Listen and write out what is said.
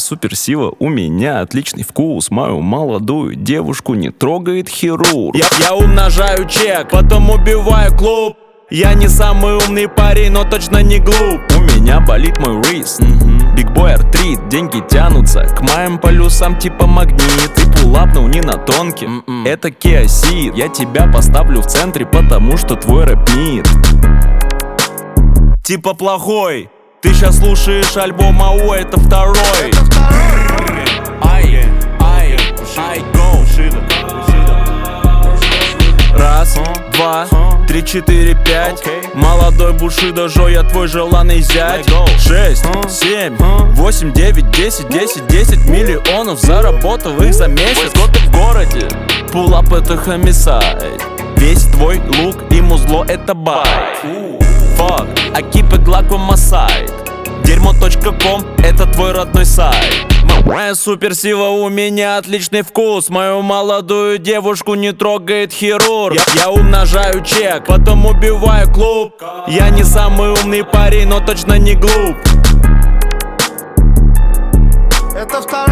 суперсила, у меня отличный вкус. Мою молодую девушку не трогает хирург. Я умножаю чек, потом убиваю клуб. Я не самый умный парень, но точно не глуп. У меня болит мой рейс, Big Boy артрит. Деньги тянутся к моим полюсам типа магнит. Ты пулапнул не на тонке, это Kia Ceed. Я тебя поставлю в центре, потому что твой рэп мид типа плохой. Ты щас слушаешь альбом АУ, это второй. I go. Раз, два, 3, 4, 5. Молодой Бушидо, Жо, я твой желанный зять. 6, 7, 8, 9, 10, 10, 10 миллионов заработал их за месяц. Год ты в городе. Пулап это homicide. Весь твой лук и музло это байк. Fuck, I keep it like on my side. Дерьмо.ком это твой родной сайт. Моя суперсила, у меня отличный вкус. Мою молодую девушку не трогает хирург. Я умножаю чек, потом убиваю клуб. Я не самый умный парень, но точно не глуп. Это второй.